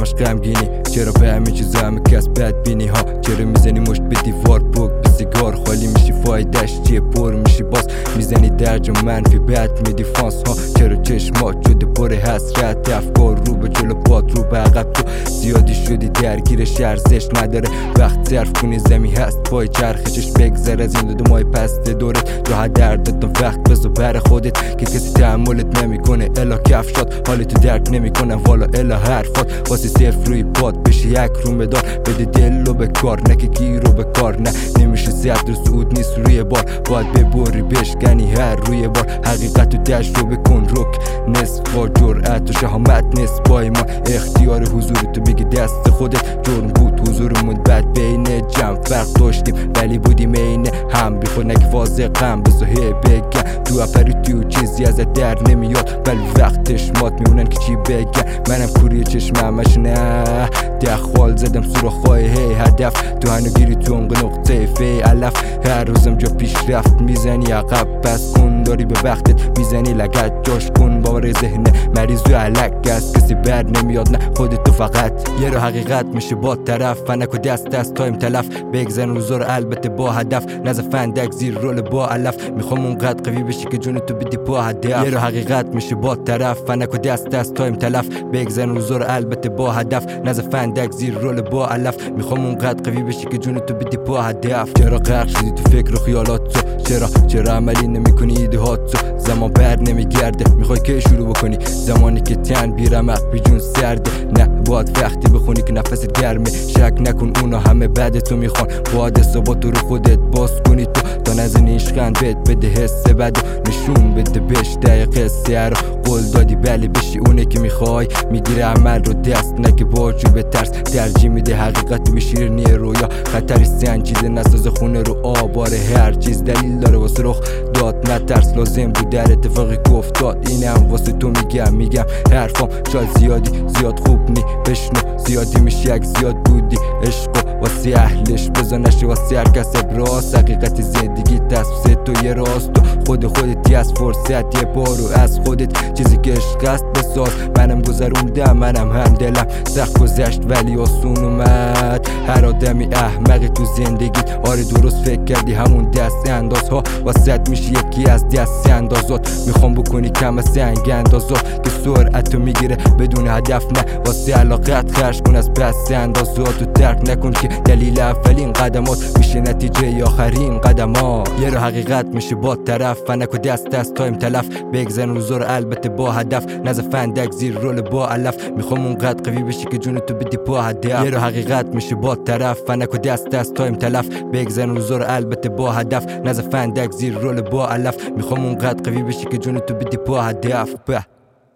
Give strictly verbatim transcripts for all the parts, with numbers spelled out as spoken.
همش غمگینی؟ چرا به همه چیزا همه کس بدبینی ها؟ چرا میزنی مشت به دیوار پوک به سیگار خالی میشی فایدهش چیه؟ پر میشی باز میزنی درج و منفی بد میدی فانس ها. چرا چشمات شده پر حسرت افکار رو به جلو پات رو به عقب تو زیادی شدی درگیرش ارزش نداره وقت صرف کنی زمین هست پای چرخشش بگذر از این دو ماه پست دورت راحت دردتون وقت بذار بر خودت که کسی تحملت نمیکنه الا کفشات حالی تو درک نمیکنن والا الا حرفات واسه صرف روی پات بشی یک رو مدار بده دل رو به کار نه که گیر رو به کار نه نمیشه صدر سعود نیست روی بار باید ببری بشکنی هر روی بار حقیقت رو تجربه کن رک نصف با جرأت و شهامت نصف با ایمان اختیار حضور تو بگی دست خودت جرم بود حضورمون بد بین جمع فرق داشتیم ولی بودیم اینه هم بی خود نگه واضح غم بزاهه بگن تو اپریتی و چیزی ازت در نمیاد ولی وقتش مات میمونن که چی بگن منم کوری چشم همش نه دخوال زدم سوراخ‌های هی هدف تو هنو گیری تو عمق نقطه فی علف هر روزم جا پیش رفت میزنی عقب بس کن داری به وقتت میزنی لگت جاش کن باور ذهن مریض و علک از کسی بر نمیاد نه خودت تو فقط یه رو حقیقت میشه با طرف فنک و دست دست تایم تلف بگذن روزا رو البته با هدف نزه فندک زیر رول با علف میخوام اونقدر قوی بشی که جون تو بدی با هدف یه رو حقیقت میشه با طرف فنک و دست دست تایم تلف بگذن روزا رو البته با هدف نزه فندک زیر رول با علف میخوام اونقدر قوی بشی که جون تو بدی با هدف چرا غرق شدی تو فکر و خیالات تو چرا چرا عملی نمیکنی ایدهات تو زمان بر نمیگرده میخوای که شروع بکنی زمانی که تن بی رمق بی جون سرده نه باید وقتی بخونی که نفست گرمه شک نکن اونا همه بعد تو میخوان باید حسابات رو خودت باز کنی تو تا نزنی عشقن بهت بده حس بد و نشون بده بهش دقیقه سر قول دادی بله بشی اونه که میخوای میگیره عمل رو دست نه که باجو به ترس ترجیح میده حقیقت به شیرینی رویا خطری سنجیده نساز خونه رو آباره هر چیز دلیل داره واسه رخ داد نترس لازم بود در اتفاقی گفتاد اینم واسه تو میگم میگم حرفام شاید زیادی زیاد خوب نی بشنو زیادی میشه یک زیاد بودی عشقو واسه اهلش بزنش واسه هر کس ابراز حقیقت زندگی تصفیه تو یه راست تو خود خودتی از فرصت یه بارو از خودت چیزی که عشق است بساز منم گذروندم منم هم دلم سخت گذشت ولی آسون اومد هر آدمی احمقی تو زندگیت آره درست فکر کردی همون دست اندازها واسه میشه یکی از دست اندازات میخوام بکنی کم سنگ اندازات که سرعتو میگیره بدون هدف نه واسه علاقت خرج کن از بس اندازات و درک نکن که دلیل اولین قدمات میشه نتیجه آخرین قدمات یه رو حقیقت میشه با طرف فنک و دست دست تایم تلف بگذن روزا رو البته با هدف نزه فندک زیر رول با علف میخوام اونقدر قوی بشی که جون تو بدی با هدف یه رو حقیقت میشه با طرف فنک و دست دست تایم تلف بگذن روزا رو البته با هدف نزه فندک زیر رول با علف میخوام اونقدر قوی بشی که جون تو بدی با هدف به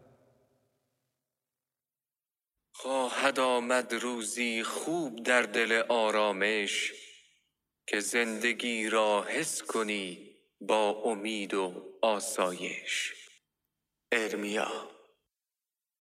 خواهد آمد روزی خوب در دل آرامش که زندگی را حس کنی با امید و آسایش. ارمیا.